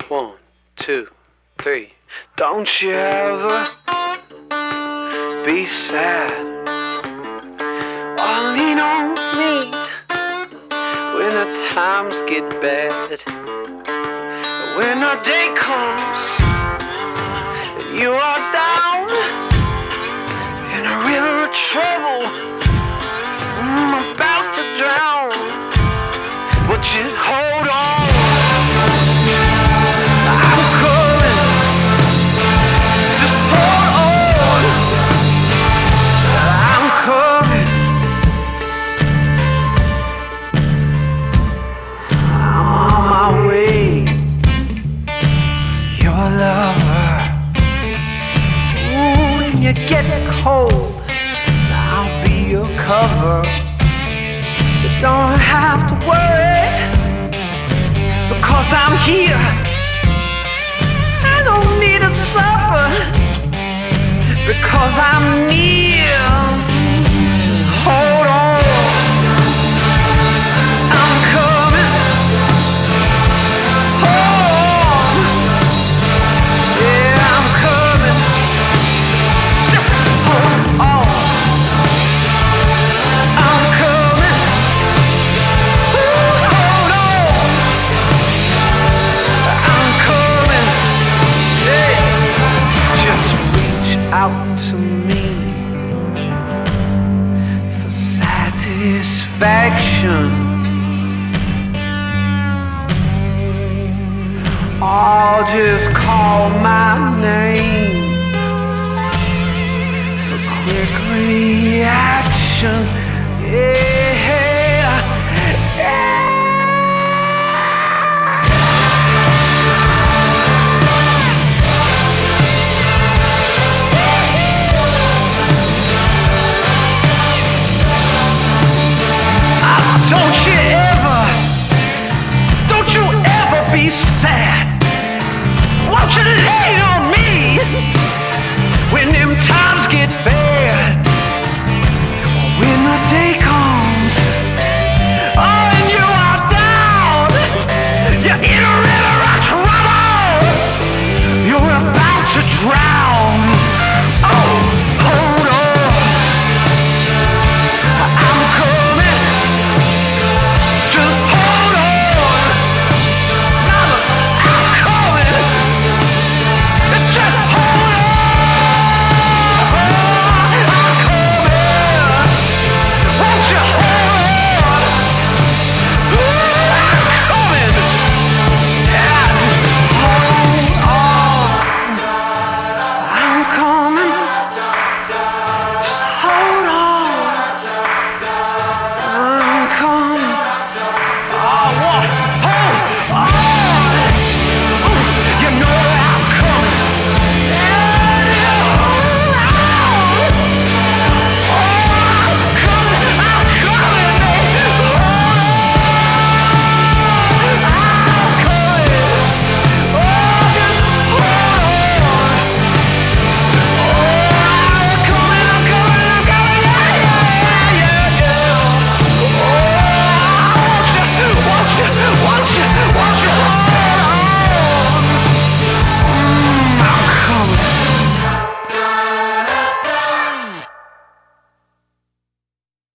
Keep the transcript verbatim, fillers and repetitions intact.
One, two, three. Don't you ever be sad or lean on me when the times get bad. When the day comes and you are down in a river of trouble, I'm about to drown, but just hold on. You get cold, I'll be your cover. You don't have to worry, because I'm here. I don't need to suffer, because I'm near. Just hold on, I'm coming. Hold on, yeah, I'm coming. Out to me for satisfaction, or just call my name for quick reaction. Yeah.